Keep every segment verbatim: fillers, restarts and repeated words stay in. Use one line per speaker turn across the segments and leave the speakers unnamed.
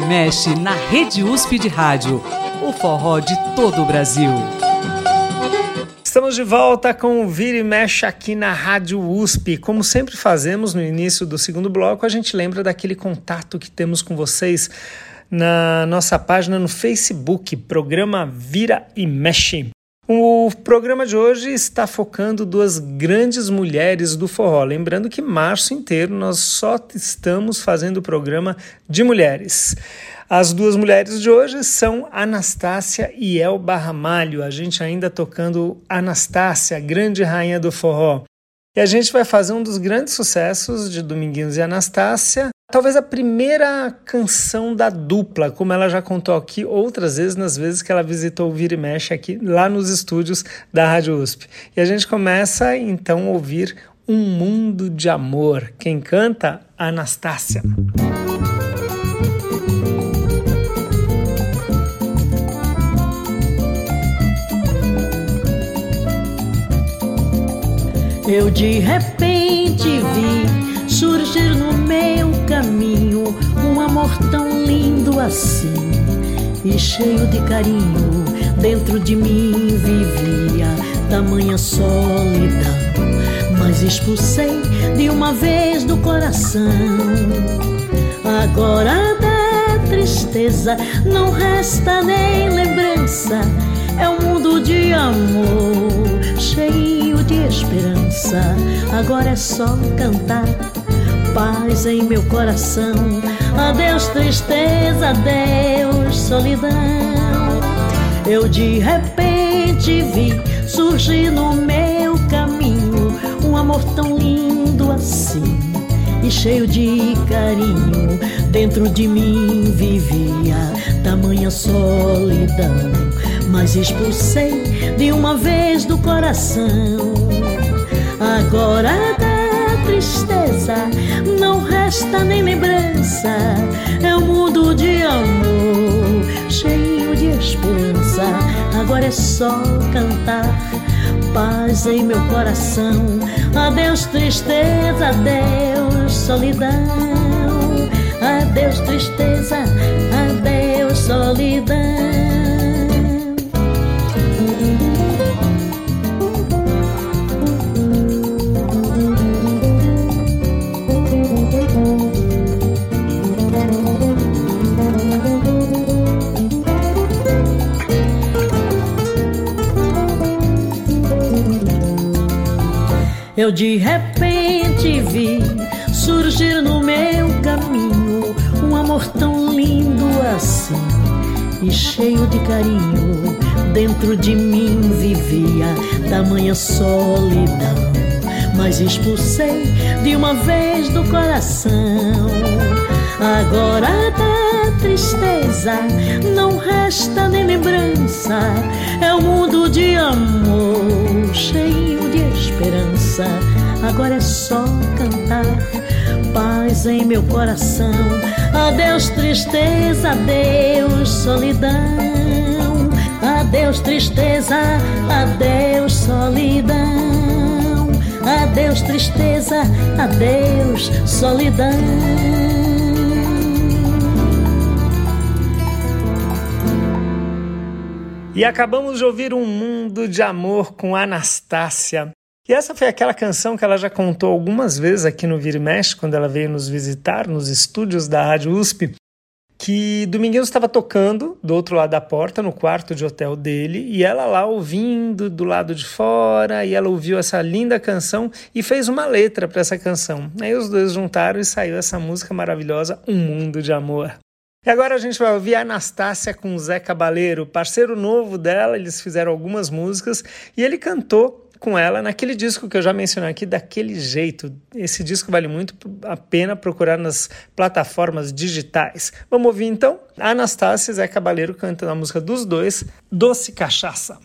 e mexe na Rede U S P de Rádio. O forró de todo o Brasil.
Estamos de volta com o Vira e Mexe aqui na Rádio U S P. Como sempre fazemos no início do segundo bloco, a gente lembra daquele contato que temos com vocês na nossa página no Facebook, programa Vira e Mexe. O programa de hoje está focando duas grandes mulheres do forró. Lembrando que março inteiro nós só estamos fazendo o programa de mulheres. As duas mulheres de hoje são Anastácia e Elba Ramalho. A gente ainda tocando Anastácia, grande rainha do forró. E a gente vai fazer um dos grandes sucessos de Dominguinhos e Anastácia, talvez a primeira canção da dupla, como ela já contou aqui outras vezes, nas vezes que ela visitou o Vira e Mexe aqui, lá nos estúdios da Rádio U S P. E a gente começa então a ouvir Um Mundo de Amor. Quem canta? Anastácia.
Eu de repente vi surgir no meu caminho um amor tão lindo assim e cheio de carinho. Dentro de mim vivia tamanha solidão, mas expulsei de uma vez do coração. Agora da tristeza não resta nem lembrança. É um mundo de amor, cheio de esperança. Agora é só cantar paz em meu coração. Adeus tristeza, adeus solidão. Eu de repente vi surgir no meu caminho um amor tão lindo assim e cheio de carinho. Dentro de mim vivia tamanha solidão, mas expulsei de uma vez do coração. Agora da tristeza não resta nem lembrança. É um mundo de amor, cheio de esperança. Agora é só cantar paz em meu coração. Adeus tristeza, adeus solidão. Adeus tristeza, adeus solidão. Eu de repente vi surgir no meu caminho um amor tão lindo assim e cheio de carinho. Dentro de mim vivia tamanha solidão, mas expulsei de uma vez do coração. Agora da tristeza não resta nem lembrança. É um mundo de amor, cheio de esperança. Agora é só cantar paz em meu coração. Adeus tristeza, adeus solidão. Adeus tristeza, adeus solidão. Adeus tristeza, adeus solidão.
E acabamos de ouvir Um Mundo de Amor com Anastácia. E essa foi aquela canção que ela já contou algumas vezes aqui no Vira e Mexe, quando ela veio nos visitar nos estúdios da Rádio U S P, que Dominguinhos estava tocando do outro lado da porta, no quarto de hotel dele, e ela lá ouvindo do lado de fora, e ela ouviu essa linda canção e fez uma letra para essa canção. Aí os dois juntaram e saiu essa música maravilhosa, Um Mundo de Amor. E agora a gente vai ouvir a Anastácia com o Zé Cabaleiro, parceiro novo dela. Eles fizeram algumas músicas e ele cantou com ela naquele disco que eu já mencionei aqui, Daquele Jeito. Esse disco vale muito a pena procurar nas plataformas digitais. Vamos ouvir então a Anastácia e Zé Cabaleiro cantando a música dos dois, Doce Cachaça.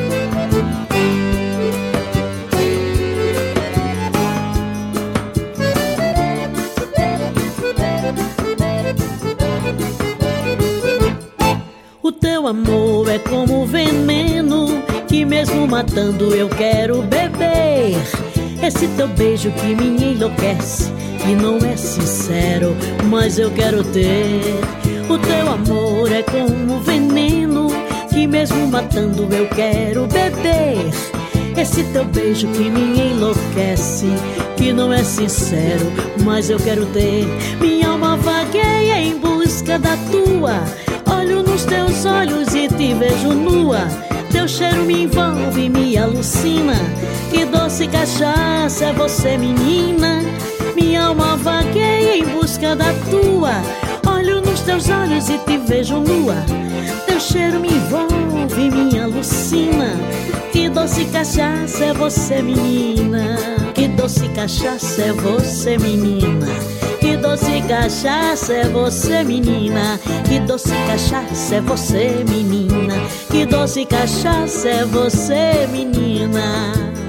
O teu amor é como veneno que mesmo matando eu quero beber. Esse teu beijo que me enlouquece e não é sincero, mas eu quero ter. O teu amor é como veneno que mesmo matando eu quero beber. Esse teu beijo que me enlouquece, que não é sincero, mas eu quero ter. Minha alma vagueia em busca da tua. Olho nos teus olhos e te vejo nua. Teu cheiro me envolve, me alucina. Que doce cachaça é você, menina. Minha alma vagueia em busca da tua. Olho nos teus olhos e te vejo nua. Teu cheiro me envolve, me alucina. Que doce cachaça é você, menina. Que doce cachaça é você, menina. Que doce cachaça é você, menina. Que doce cachaça é você, menina. Que doce cachaça é você, menina.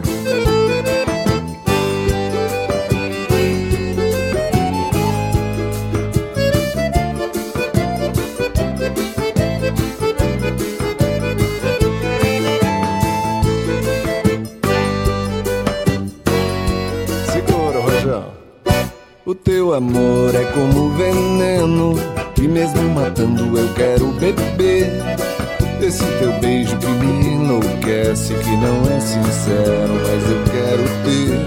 O teu amor é como veneno que mesmo matando eu quero beber. Esse teu beijo que me enlouquece, que não é sincero, mas eu quero ter.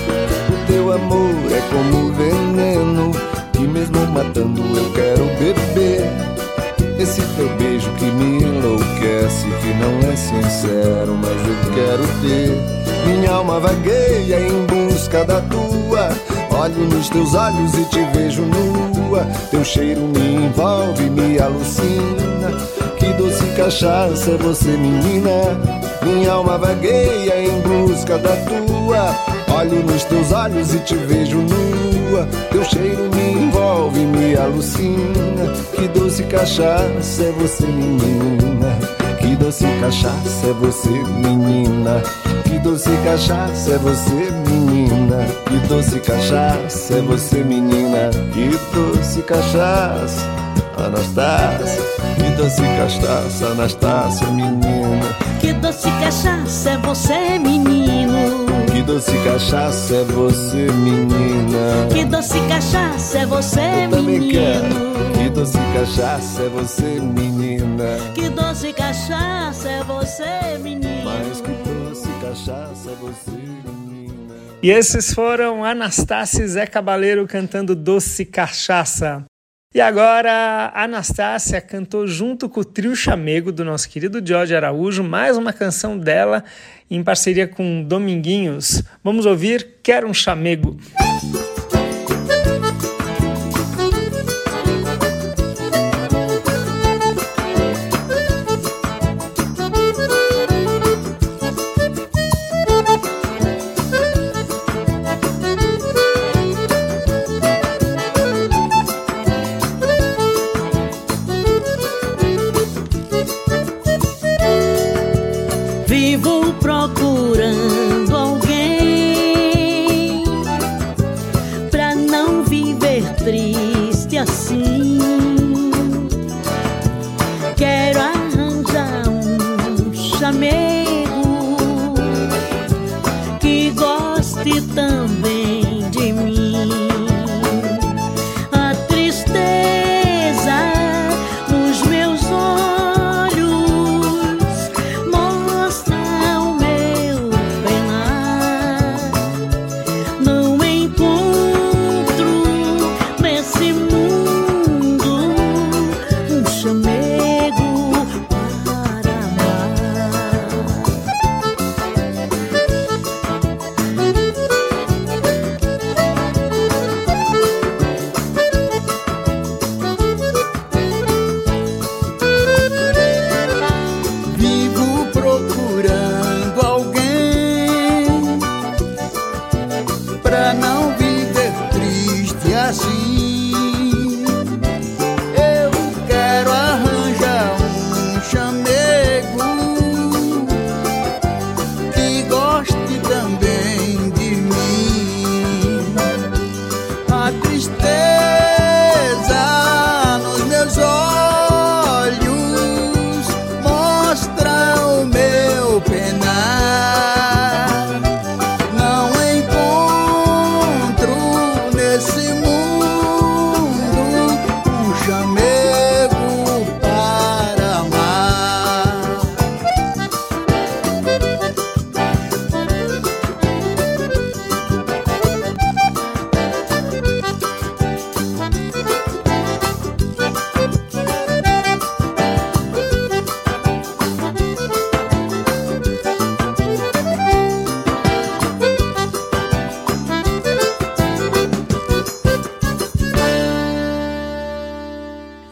O teu amor é como veneno que mesmo matando eu quero beber. Esse teu beijo que me enlouquece, que não é sincero, mas eu quero ter. Minha alma vagueia em busca da tua. Olho nos teus olhos e te vejo nua. Teu cheiro me envolve, me alucina. Que doce cachaça é você, menina. Minha alma vagueia em busca da tua. Olho nos teus olhos e te vejo nua. Teu cheiro me envolve, me alucina. Que doce cachaça é você, menina. Que doce cachaça é você, menina. Que doce cachaça é você, menina. Que doce cachaça é você, menina. Que doce cachaça, Anastácia. Que doce cachaça, Anastácia, menina.
Que doce cachaça é você, menino.
Que doce cachaça é você, menina.
Que doce cachaça é você,
eu também
menino.
Quero. Que doce cachaça é você, menina.
Que doce cachaça é você, menino.
Mas que doce cachaça é você, menina.
E esses foram Anastácia e Zé Cabaleiro cantando Doce Cachaça. E agora a Anastácia cantou junto com o trio Chamego do nosso querido Jorge Araújo mais uma canção dela em parceria com Dominguinhos. Vamos ouvir Quero um Chamego.
Vivo procurando alguém pra não viver triste assim. Quero arranjar um chamego que goste também de mim. A tristeza nos meus olhos mostra o meu penar. Não encontro nesse mundo um chamego para amar.
Vivo procurando alguém pra não viver triste assim. Eu quero arranjar um chamego que goste também de mim. A tristeza nos meus olhos mostra o meu penar. Não encontro nesse mundo um chamego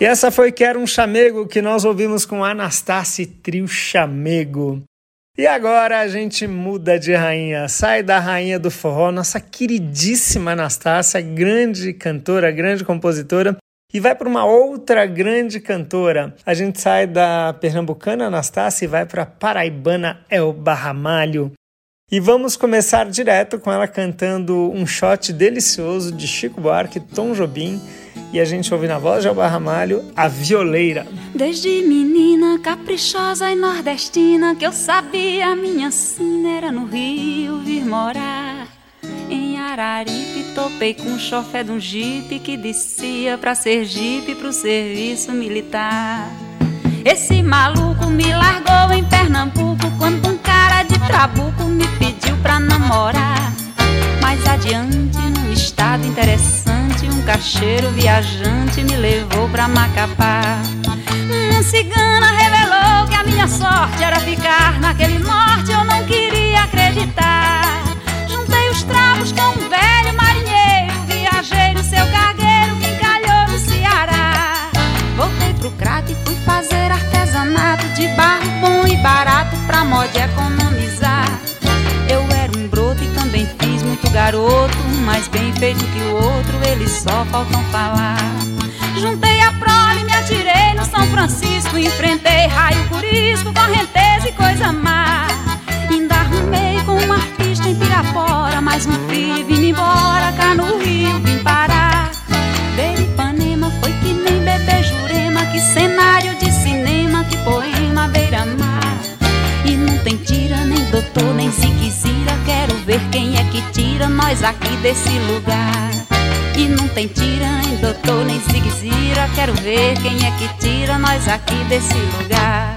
E essa foi Quero um Chamego, que nós ouvimos com Anastácia Trio Chamego. E agora a gente muda de rainha, sai da rainha do forró, nossa queridíssima Anastácia, grande cantora, grande compositora, e vai para uma outra grande cantora. A gente sai da pernambucana Anastácia e vai para a paraibana Elba Ramalho. E vamos começar direto com ela cantando um shot delicioso de Chico Buarque, Tom Jobim, e a gente ouve na voz de Elba Ramalho, A Violeira.
Desde menina, caprichosa e nordestina, que eu sabia minha sina era no Rio vir morar. Em Araripe topei com o chofé de um jipe que descia pra Sergipe pro serviço militar. Esse maluco me largou em Pernambuco quando um cara de trabuco me pediu pra namorar. Mais adiante, num estado interessante, um cacheiro viajante me levou pra Macapá. Uma cigana revelou que a minha sorte era ficar naquele norte, eu não queria acreditar. Juntei os trapos com um velho marinheiro, viajei no seu cargueiro que encalhou no Ceará. Voltei pro crato e fui fazer artesanato de barro bom e barato pra mod economizar. Eu era um broto e também fiz muito garoto, mais bem feito que o outro, eles só faltam falar. Juntei a prole, me atirei no São Francisco, enfrentei raio, curisco, correnteza e coisa má. Ainda arrumei com um artista em Pirapora, mais um filho e vim embora, cá no Rio vim parar. Ver Ipanema foi que nem Bebê Jurema, que cenário de cinema, que poema beira-mar. E não tem tira, nem doutor, nem ziquezira, quero ver quem é que tira nós aqui desse lugar. E não tem tira, nem doutor, nem ziquezira, quero ver quem é que tira nós aqui desse lugar.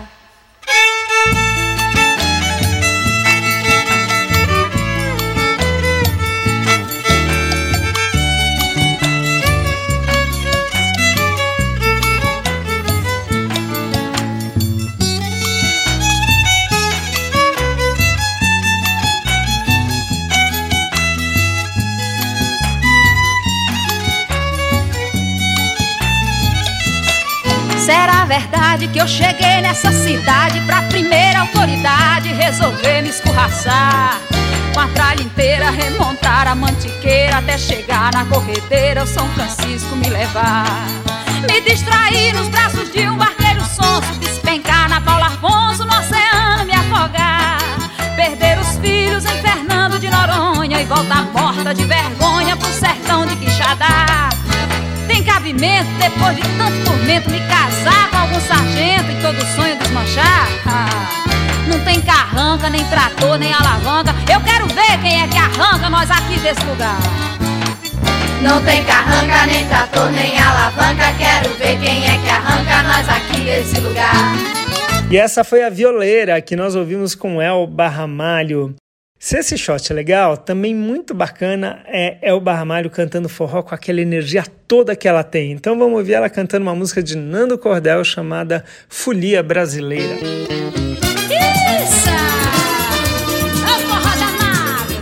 Será verdade que eu cheguei nessa cidade pra primeira autoridade resolver me escorraçar? Com a tralha inteira remontar a mantiqueira até chegar na corredeira o São Francisco me levar. Me distrair nos braços de um barqueiro sonso, despencar na Paulo Afonso, no oceano me afogar. Perder os filhos em Fernando de Noronha e voltar morta de vergonha pro sertão de Quixadá. Tem cabimento, depois de tanto tormento, me casar com algum sargento e todo sonho desmanchar? Ah, não tem carranca, nem trator, nem alavanca, eu quero ver quem é que arranca nós aqui desse lugar.
Não tem carranca, nem trator, nem alavanca, quero ver quem é que arranca nós aqui desse lugar.
E essa foi A Violeira, que nós ouvimos com Elba Ramalho. Se esse shot é legal, também muito bacana é Elba Ramalho cantando forró com aquela energia toda que ela tem. Então vamos ouvir ela cantando uma música de Nando Cordel chamada Folia Brasileira.
Isso! É o forró danado!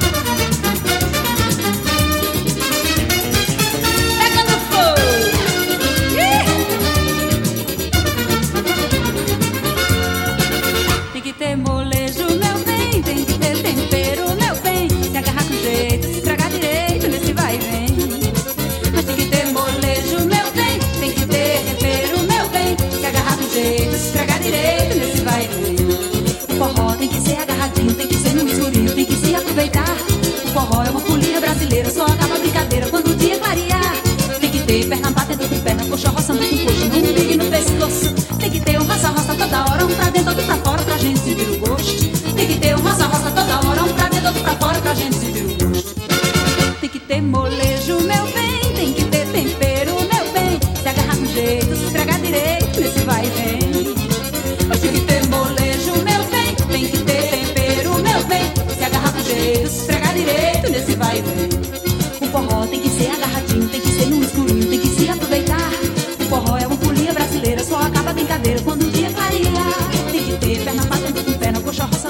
Pegando fogo! Tem que ter molejo, meu bem, tem que ter tempero, meu bem. Se agarrar com jeito, se estragar direito nesse vai e vem. Mas tem que ter molejo, meu bem, tem que ter tempero, meu bem. Se agarrar com jeito, se estragar direito nesse vai e vem. O forró tem que ser agarradinho, tem que ser no escurinho, tem que se aproveitar. O forró é uma folia brasileira, só acaba a brincadeira quando o dia clarear. Tem que ter perna batendo com perna, coxa roçando com coxa, no umbigo e no pescoço. Tem que ter um roça-roça toda hora, um pra dentro, outro pra fora, pra gente sentir o gosto. Tem que ter um roça-roça toda hora, um pra dentro, outro pra fora, pra gente sentir o gosto. Tem que ter molejo, meu bem, tem que ter tempero, meu bem. Se agarrar com jeito, se esfregar direito nesse vai e vem. Mas tem que ter molejo, meu bem, tem que ter tempero, meu bem. Se agarrar com jeito, se esfregar direito nesse vai e vem. O forró tem que ser agarradinho, tem que ser no escurinho, tem que se aproveitar. O forró é uma folia brasileira, só acaba a brincadeira quando o dia clarear. Tem que ter perna batendo com perna, coxa roça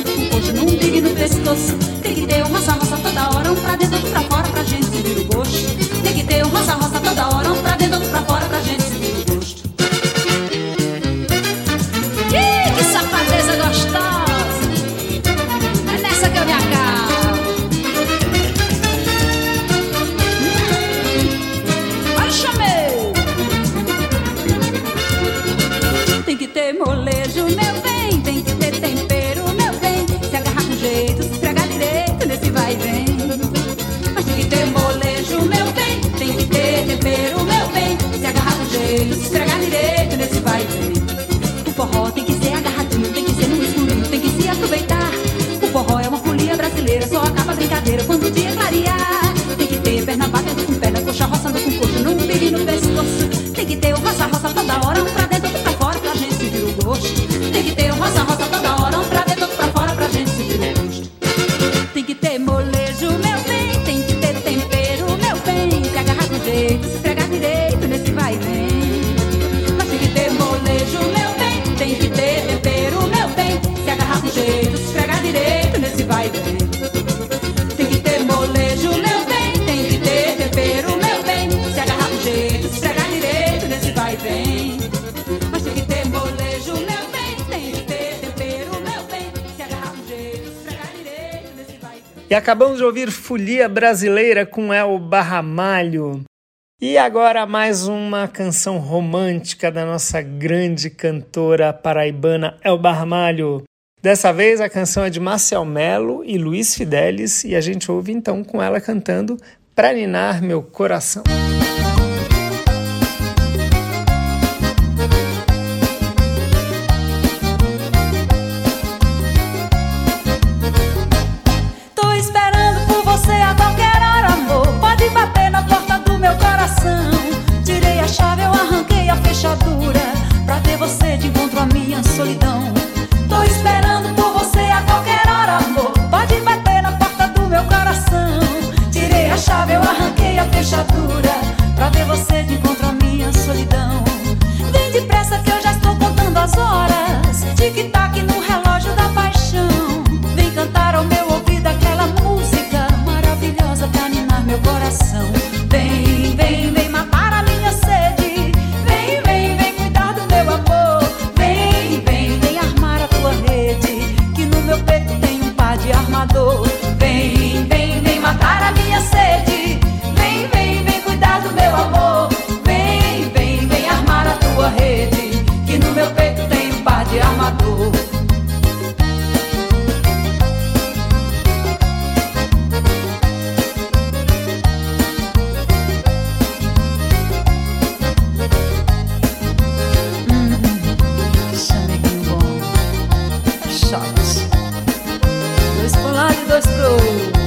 ter molejo, meu bem, tem que ter tempero, meu bem. Se agarrar com jeito, se esfregar direito nesse vai e vem. Mas tem que ter molejo, meu bem, tem que ter tempero, meu bem. Se agarrar com jeito, se esfregar direito nesse vai e vem. O forró tem que ser agarradinho, tem que ser no escurinho, tem que se aproveitar. O forró é uma folia brasileira, só acaba a brincadeira quando o dia clarear. Tem que ter perna batendo com perna, coxa roçando com coxa, num umbigo e no pescoço. Tem que ter o roça-roça toda hora, um pra dentro, outro pra fora, pra gente sentir o gosto. Tem que ter o roça-roça toda hora, um pra dentro, outro pra fora, pra gente sentir o gosto. Tem que ter molejo, meu bem, tem que ter tempero, meu bem. Se agarrar com jeito, se esfregar direito nesse vai e vem. Mas tem que ter molejo, meu bem, tem que ter tempero, meu bem. Se agarrar com jeito, se esfregar direito nesse vai e vem. Tem que ter molejo, meu bem, tem que ter tempero, meu bem. Se agarrar com jeito, se esfregar direito nesse vai e vem. Mas tem que ter molejo, meu bem, tem que ter tempero, meu bem. Se agarrar com jeito, se esfregar direito nesse vai e vem.
E acabamos de ouvir Folia Brasileira com Elba Ramalho. E agora mais uma canção romântica da nossa grande cantora paraibana Elba Ramalho. Dessa vez a canção é de Marcel Melo e Luiz Fidelis e a gente ouve então com ela cantando Pra Ninar Meu Coração.
Tô esperando por você a qualquer hora, amor. Pode bater na porta do meu coração. Tirei a chave, eu arranquei a fechadura pra ter você de encontro à minha solidão. Tô esperando por você a qualquer hora, amor. Pode bater na porta do meu coração. Tirei a chave, eu arranquei a fechadura pra ver você de encontro à minha solidão. Vem depressa que eu já estou contando as horas. Tic-tac no relógio da paixão. Vem cantar ao meu ouvido aquela música maravilhosa pra ninar meu coração. Vem, vem, vem matar a minha sede. Vem, vem, vem cuidar do meu amor. Vem, vem, vem armar a tua rede, que no meu peito tem um par de armador. Vem, vem, vem matar a minha sede. Vem, vem, vem cuidar do meu amor. Vem, vem, vem armar a tua rede, que no meu peito tem um par de armador. Dois pro lado e dois pro outro.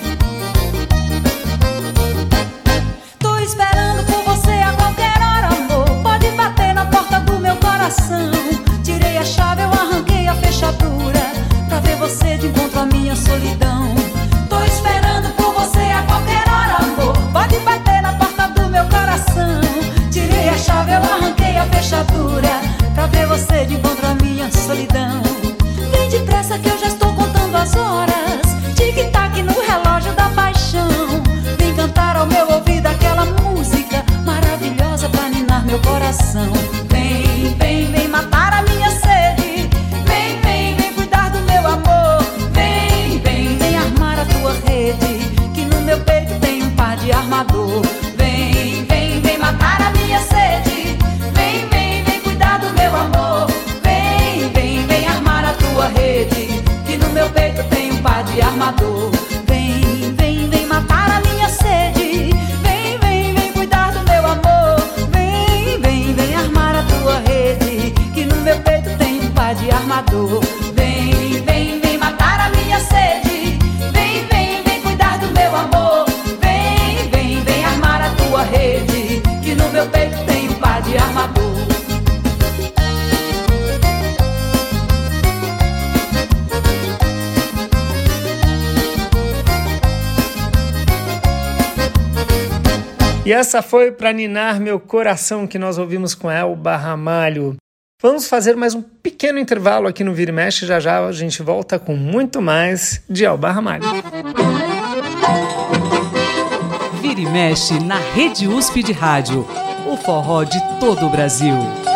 Tô esperando por você a qualquer hora, amor. Pode bater na porta do meu coração. Tirei a chave, eu arranquei a fechadura pra ver você de encontro à minha solidão. Tô esperando por você a qualquer hora, amor. Pode bater na porta do meu coração. Tirei a chave, eu arranquei a fechadura pra ver você de encontro à minha solidão. Vem depressa que eu já estou contando as horas. Tic-tac no relógio da paixão. Vem cantar ao meu ouvido aquela música maravilhosa pra ninar meu coração. Vem, vem, vem matar a minha sede. Vem, vem, vem cuidar do meu amor. Vem, vem, vem armar a tua rede, que no meu peito tem um par de armador. Vem, vem, vem matar a minha sede. Vem, vem, vem cuidar do meu amor. Vem, vem, vem armar a tua rede, que no meu peito tem um par de armador. Vem, vem, vem matar a minha sede. Vem, vem, vem cuidar do meu amor. Vem, vem, vem armar a tua rede, que no meu peito tem um par de armador. Vem, vem, vem matar a minha sede. Vem, vem, vem cuidar do meu amor. Vem, vem, vem armar a tua rede, que no meu peito tem um par de armador.
E essa foi Pra Ninar Meu Coração, que nós ouvimos com Elba Ramalho. Vamos fazer mais um pequeno intervalo aqui no Vira e Mexe. Já já a gente volta com muito mais de Elba Ramalho.
Vira e Mexe na Rede U S P de Rádio. O forró de todo o Brasil.